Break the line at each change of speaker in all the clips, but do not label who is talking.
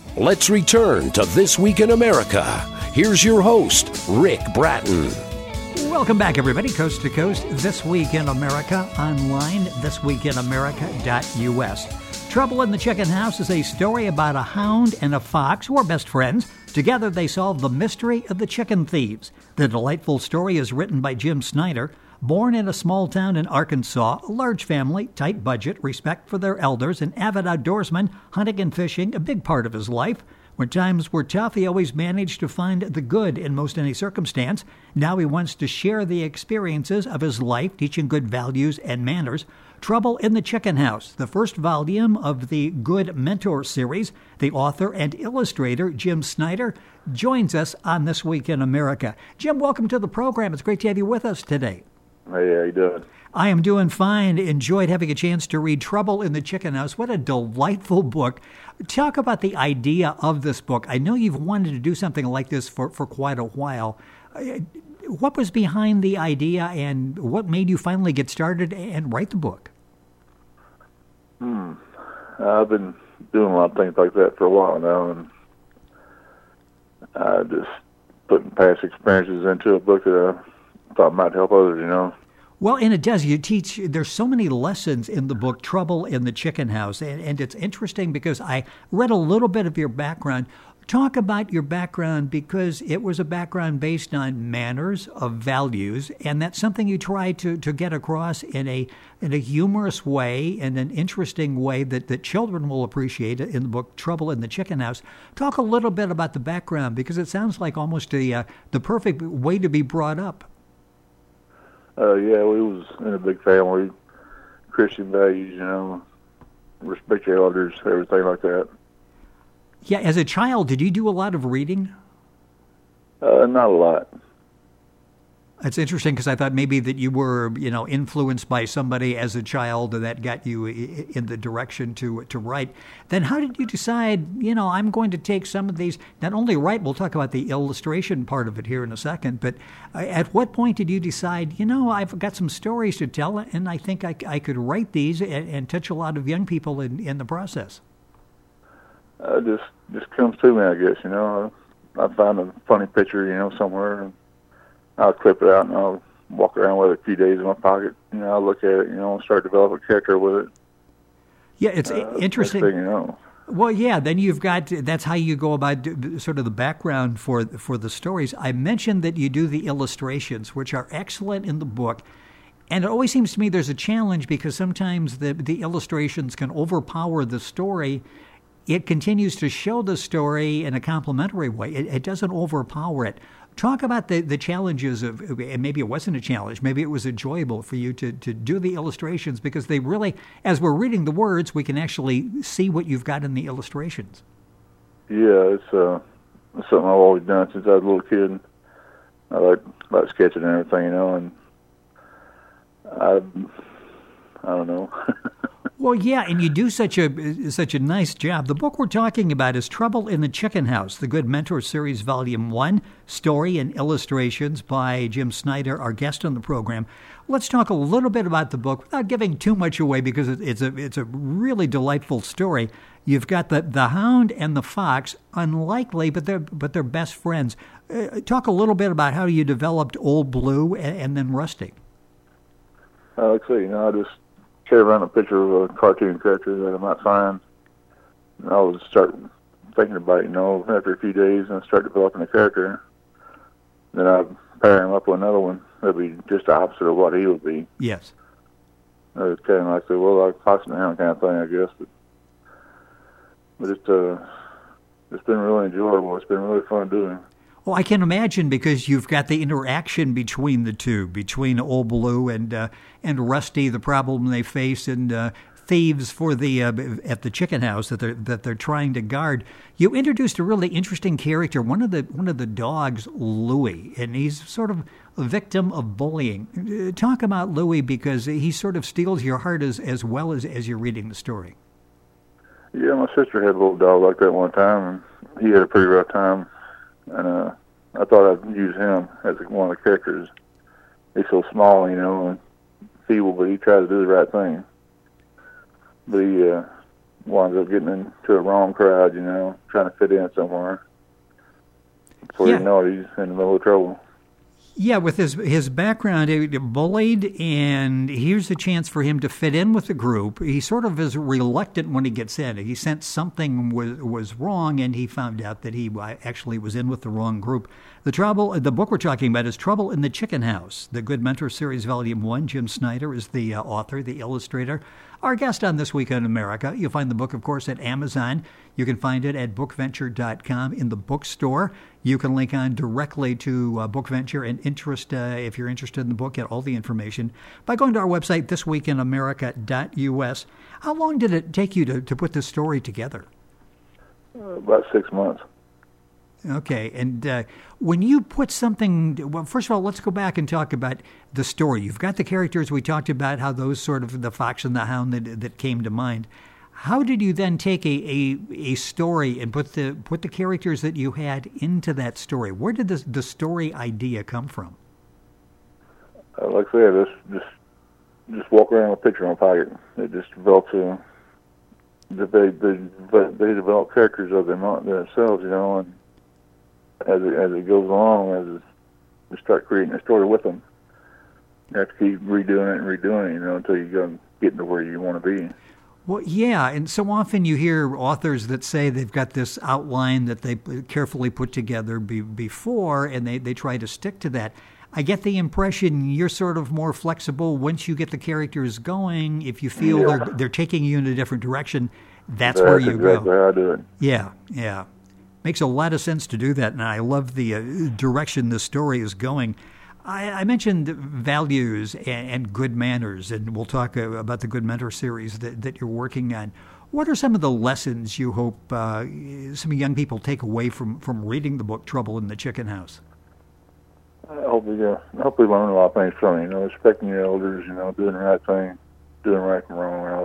Let's return to This Week in America. Here's your host, Rick Bratton.
Welcome back, everybody, coast to coast. This Week in America, online, thisweekinamerica.us. Trouble in the Chicken House is a story about a hound and a fox who are best friends. Together, they solve the mystery of the chicken thieves. The delightful story is written by Jim Snyder. Born in a small town in Arkansas, a large family, tight budget, respect for their elders, an avid outdoorsman, hunting and fishing, a big part of his life. When times were tough, he always managed to find the good in most any circumstance. Now he wants to share the experiences of his life, teaching good values and manners. Trouble in the Chicken House, the first volume of the Good Mentor series. The author and illustrator, Jim Snyder, joins us on This Week in America. Jim, welcome to the program. It's great to have you with us today.
Hey, how you doing?
I am doing fine. Enjoyed having a chance to read Trouble in the Chicken House. What a delightful book. Talk about the idea of this book. I know you've wanted to do something like this for quite a while. What was behind the idea, and what made you finally get started and write the book?
I've been doing a lot of things like that for a while now, and just putting past experiences into a book that I thought might help others, you know.
Well, and it does. You teach, there's so many lessons in the book, Trouble in the Chicken House. And it's interesting because I read a little bit of your background. Talk about your background, because it was a background based on manners, of values, and that's something you try to get across in a humorous way, in an interesting way that children will appreciate in the book, Trouble in the Chicken House. Talk a little bit about the background, because it sounds like almost the perfect way to be brought up.
Yeah, we was in a big family, Christian values, you know, respect your elders, everything like that.
Yeah, as a child, did you do a lot of reading?
Not a lot.
It's interesting because I thought maybe that you were, influenced by somebody as a child that got you in the direction to write. Then how did you decide, I'm going to take some of these, not only write, we'll talk about the illustration part of it here in a second, but at what point did you decide, I've got some stories to tell, and I think I could write these and touch a lot of young people in the process?
Just comes to me, I guess, I find a funny picture, somewhere, and I'll clip it out and I'll walk around with it a few days in my pocket. I'll look at it, and start developing a character with it.
Yeah, it's interesting.
Next thing
Well, yeah, then that's how you go about sort of the background for the stories. I mentioned that you do the illustrations, which are excellent in the book. And it always seems to me there's a challenge because sometimes the illustrations can overpower the story. It continues to show the story in a complementary way. It doesn't overpower it. Talk about the challenges of, and maybe it wasn't a challenge, maybe it was enjoyable for you to do the illustrations, because they really, as we're reading the words, we can actually see what you've got in the illustrations.
Yeah, it's something I've always done since I was a little kid. I like sketching and everything, and I don't know.
Well, yeah, and you do such a nice job. The book we're talking about is Trouble in the Chicken House, the Good Mentor Series, Volume 1, Story and Illustrations by Jim Snyder, our guest on the program. Let's talk a little bit about the book without giving too much away, because it's a really delightful story. You've got the hound and the fox, unlikely, but they're best friends. Talk a little bit about how you developed Old Blue and then Rusty.
Let's see, I just carry around a picture of a cartoon character that I might find, and I would start thinking about it, after a few days, and start developing a character. Then I'd pair him up with another one that'd be just the opposite of what he would be.
Yes.
It's kind of like Fox and the Hound kind of thing, I guess. But it's been really enjoyable. It's been really fun doing.
Well, I can imagine, because you've got the interaction between the two, between Old Blue and Rusty, the problem they face, and thieves for at the chicken house that they're trying to guard. You introduced a really interesting character, one of the dogs, Louie, and he's sort of a victim of bullying. Talk about Louie, because he sort of steals your heart as well as you're reading the story.
Yeah, my sister had a little dog like that one time, and he had a pretty rough time. And I thought I'd use him as one of the characters. He's so small, and feeble, but he tries to do the right thing. But winds up getting into a wrong crowd, trying to fit in somewhere. Before you know it, he's in the middle of trouble.
Yeah, with his background, bullied, and here's a chance for him to fit in with the group. He sort of is reluctant when he gets in. He sensed something was wrong, and he found out that he actually was in with the wrong group. The book we're talking about is Trouble in the Chicken House, the Good Mentor Series, Volume 1. Jim Snyder is the author, the illustrator. Our guest on This Week in America. You'll find the book, of course, at Amazon. You can find it at bookventure.com in the bookstore. You can link on directly to BookVenture and if you're interested in the book, get all the information by going to our website, thisweekinamerica.us. How long did it take you to put this story together?
About 6 months.
Okay, and when you put something, well, first of all, let's go back and talk about the story. You've got the characters. We talked about how those sort of, the fox and the hound that came to mind. How did you then take a story and put the characters that you had into that story? Where did the story idea come from?
Like I said, just walk around with a picture in my pocket. It just developed they develop characters of themselves, and as it goes along, as you start creating a story with them, you have to keep redoing it, until you get into where you want to be.
Well, yeah, and so often you hear authors that say they've got this outline that they carefully put together before, and they try to stick to that. I get the impression you're sort of more flexible once you get the characters going. If you feel they're taking you in a different direction, that's where you go. That's exactly
how I do it.
Yeah. Makes a lot of sense to do that, and I love the direction the story is going. I mentioned values and good manners, and we'll talk about the Good Mentor series that you're working on. What are some of the lessons you hope some young people take away from reading the book Trouble in the Chicken House?
I hope we learn a lot of things from it. Respecting your elders, doing the right thing, doing right from wrong, and all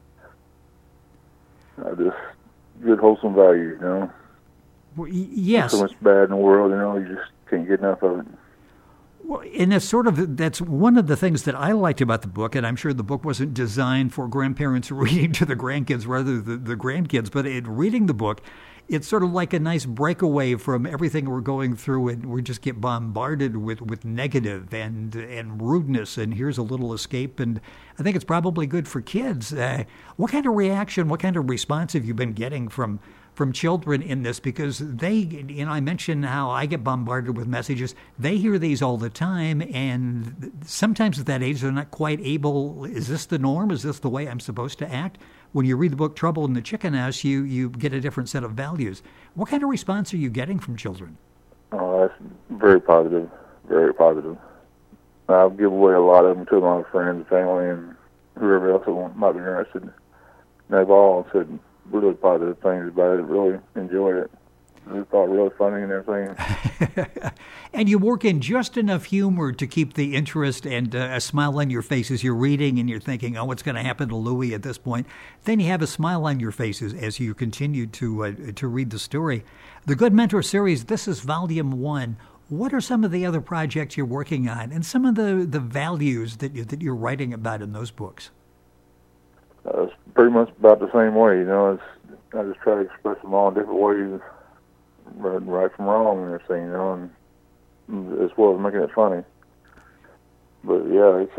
that. Just good, wholesome values,
Well, yes.
So much bad in the world, you just can't get enough of it.
Well, and that's one of the things that I liked about the book, and I'm sure the book wasn't designed for grandparents reading to the grandkids rather than the grandkids, but reading the book, it's sort of like a nice breakaway from everything we're going through, and we just get bombarded with negative and rudeness, and here's a little escape, and I think it's probably good for kids. What kind of reaction, what kind of response have you been getting from children in this? Because I mentioned how I get bombarded with messages. They hear these all the time, and sometimes at that age they're not quite able, is this the norm? Is this the way I'm supposed to act? When you read the book Trouble in the Chicken House, you get a different set of values. What kind of response are you getting from children?
Oh, that's very positive, very positive. I'll give away a lot of them to my friends, family, and whoever else might be interested. And they've all said really positive things about it, really enjoyed it. I thought really funny and everything.
And you work in just enough humor to keep the interest and a smile on your face as you're reading and you're thinking, oh, what's going to happen to Louie at this point? Then you have a smile on your faces as you continue to read the story. The Good Mentor series, this is Volume 1. What are some of the other projects you're working on and some of the values that you're writing about in those books?
It's pretty much about the same way, I just try to express them all in different ways, right from wrong and everything, and as well as making it funny. But yeah, it's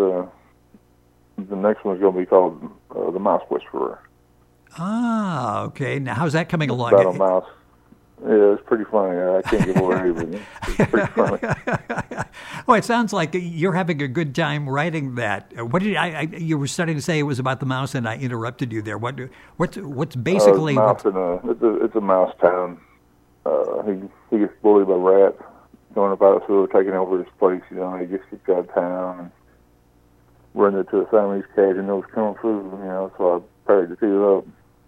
the next one's going to be called The Mouse Whisperer.
Ah, okay. Now, how's that coming along?
About a mouse. Yeah, it's pretty funny. I can't give away everything. It's pretty funny.
Well, it sounds like you're having a good time writing that. What did you were starting to say it was about the mouse, and I interrupted you there. What's basically?
It's a mouse town. He gets bullied by rats going about who are taking over his place. He gets kicked out of town and run into a Siamese cat and knows kung fu. So I paired the two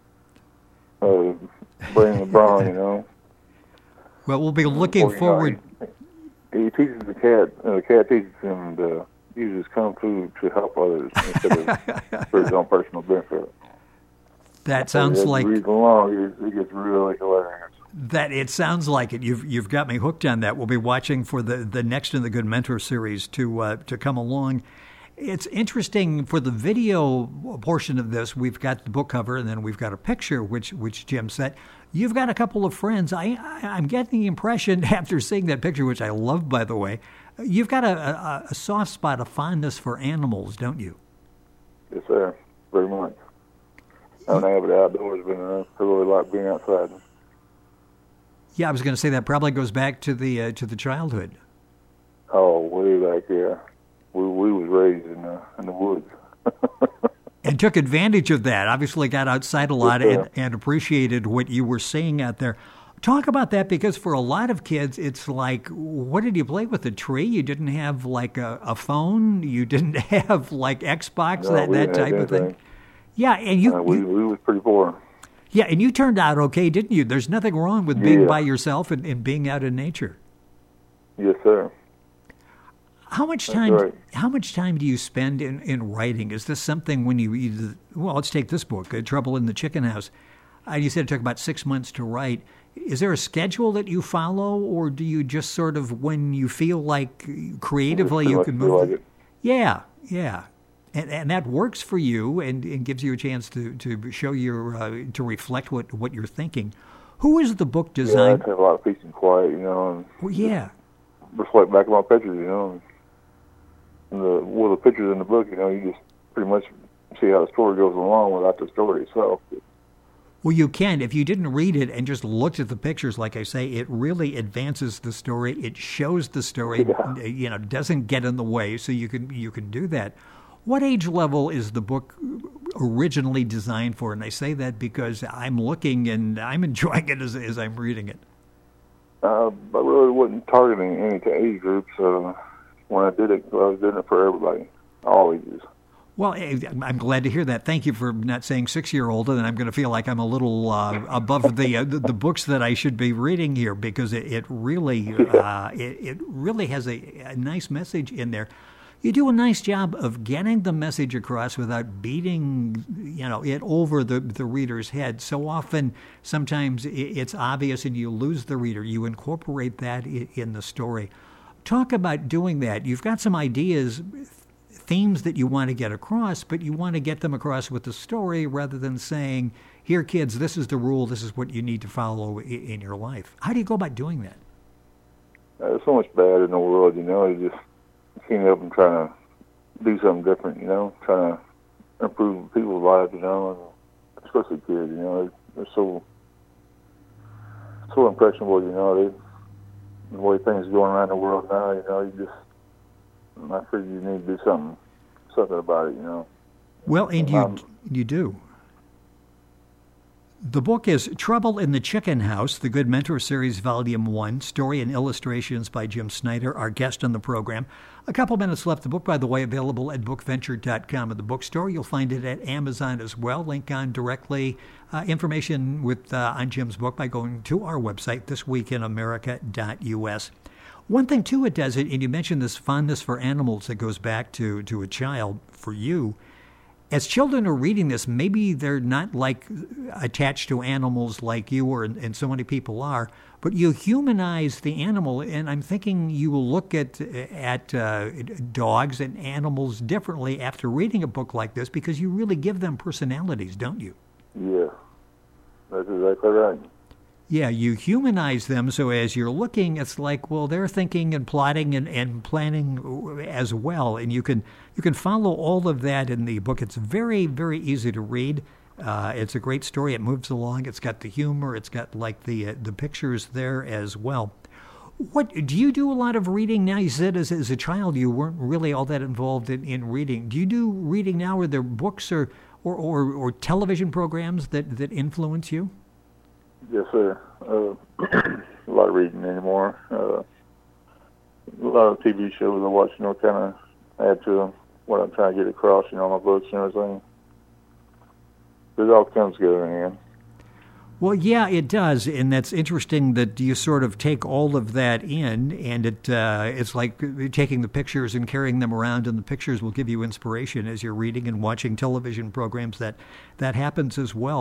up, bring the brawn.
Well, we'll be looking forward.
He teaches the cat, and the cat teaches him to use his kung fu to help others instead of for his own personal benefit.
That sounds like.
Read along, it gets really hilarious.
That it sounds like it. You've got me hooked on that. We'll be watching for the next in the Good Mentor series to come along. It's interesting for the video portion of this. We've got the book cover, and then we've got a picture, which Jim sent. You've got a couple of friends. I'm getting the impression after seeing that picture, which I love, by the way, you've got a soft spot, a fondness for animals, don't you?
Yes, sir. Very much. I'm an avid outdoors, but I really like being outside.
Yeah, I was going to say that probably goes back to the childhood.
Oh, way back, yeah. We was raised in the woods.
And took advantage of that. Obviously got outside a lot and appreciated what you were seeing out there. Talk about that, because for a lot of kids, it's like, what did you play with, a tree? You didn't have like a phone? You didn't have like Xbox, that type of thing? Yeah, and we
was pretty poor.
Yeah, and you turned out okay, didn't you? There's nothing wrong with being by yourself and being out in nature.
Yes, sir.
How much time do you spend in writing? Is this something when let's take this book, Trouble in the Chicken House. You said it took about 6 months to write. Is there a schedule that you follow, or do you just sort of, when you feel like creatively you can move?
Like it.
Yeah. And that works for you and gives you a chance to show to reflect what you're thinking. Who is the book designed?
Yeah, I have a lot of peace and quiet, and reflect back on my pictures, and the pictures in the book, you just pretty much see how the story goes along without the story itself.
Well, you can. If you didn't read it and just looked at the pictures, like I say, it really advances the story. It shows the story, doesn't get in the way, so you can do that. What age level is the book originally designed for? And I say that because I'm looking and I'm enjoying it as I'm reading it.
I really wasn't targeting any age groups. When I did it, I was doing it for everybody, all ages.
Well, I'm glad to hear that. Thank you for not saying 6-year-old, and I'm going to feel like I'm a little above the books that I should be reading here, because it really has a nice message in there. You do a nice job of getting the message across without beating it over the reader's head. So often, sometimes it's obvious and you lose the reader. You incorporate that in the story. Talk about doing that. You've got some ideas, themes that you want to get across, but you want to get them across with the story rather than saying, here, kids, this is the rule, this is what you need to follow in your life. How do you go about doing that?
There's so much bad in the world, you just can't help them trying to do something different, trying to improve people's lives, and especially kids, they're so impressionable, the way things are going around the world now, I figure you need to do something about it,
Well, and you do. The book is Trouble in the Chicken House, The Good Mentor Series, Volume 1, story and illustrations by Jim Snyder, our guest on the program. A couple minutes left. The book, by the way, available at bookventure.com at the bookstore. You'll find it at Amazon as well. Link on directly. Information on Jim's book by going to our website, thisweekinamerica.us. One thing, too, it does, and you mentioned this fondness for animals that goes back to a child for you. As children are reading this, maybe they're not like attached to animals like you and so many people are, but you humanize the animal, and I'm thinking you will look at dogs and animals differently after reading a book like this, because you really give them personalities, don't you?
Yeah, that's exactly right.
Yeah, you humanize them, so as you're looking, it's like, well, they're thinking and plotting and planning as well, and you can follow all of that in the book. It's very, very easy to read. It's a great story. It moves along. It's got the humor. It's got like the pictures there as well. What do you do a lot of reading now? You said as a child you weren't really all that involved in reading. Do you do reading now? Are there books or television programs that influence you?
Yes, sir. A lot of reading anymore. A lot of TV shows I watch, kind of add to what I'm trying to get across, my books and everything. It all comes together in the end.
Well, yeah, it does, and that's interesting that you sort of take all of that in, and it's like taking the pictures and carrying them around, and the pictures will give you inspiration as you're reading and watching television programs. That happens as well.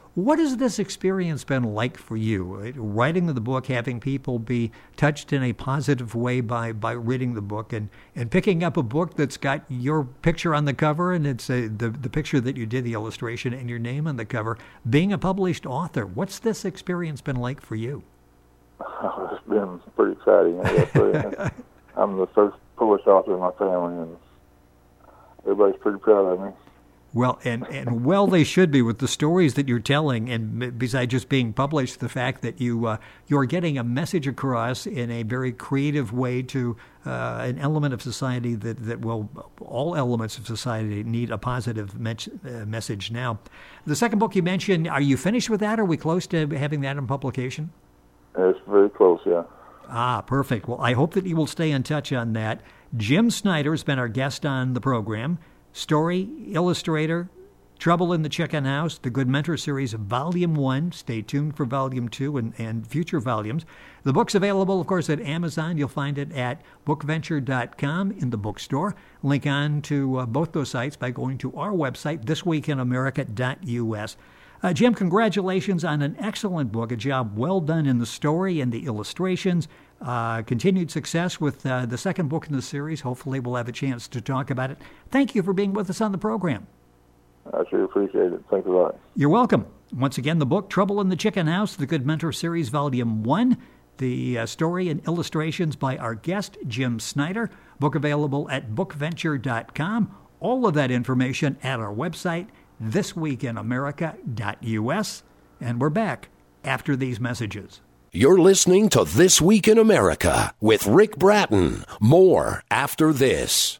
What has this experience been like for you? Writing the book, having people be touched in a positive way by reading the book, and picking up a book that's got your picture on the cover, and it's the picture that you did, the illustration, and your name on the cover, being a published author. What's this experience been like for you?
It's been pretty exciting, I guess. I'm the first published author in my family, and everybody's pretty proud of me.
Well, and well, they should be, with the stories that you're telling, and besides just being published, the fact that you're getting a message across in a very creative way to an element of society that will, all elements of society need a positive message now. The second book you mentioned, are you finished with that? Are we close to having that in publication?
It's very close, yeah.
Ah, perfect. Well, I hope that you will stay in touch on that. Jim Snyder has been our guest on the program. Story, illustrator, Trouble in the Chicken House, the Good Mentor Series, Volume 1. Stay tuned for Volume 2 and future volumes. The book's available, of course, at Amazon. You'll find it at bookventure.com in the bookstore. Link on to both those sites by going to our website, thisweekinamerica.us. Jim, congratulations on an excellent book, a job well done in the story and the illustrations. Continued success with the second book in the series. Hopefully we'll have a chance to talk about it. Thank you for being with us on the program.
I sure appreciate it. Thanks a lot.
You're welcome. Once again, the book, Trouble in the Chicken House, the Good Mentor Series, Volume 1. The story and illustrations by our guest, Jim Snyder. Book available at bookventure.com. All of that information at our website, thisweekinamerica.us. And we're back after these messages.
You're listening to This Week in America with Rick Bratton. More after this.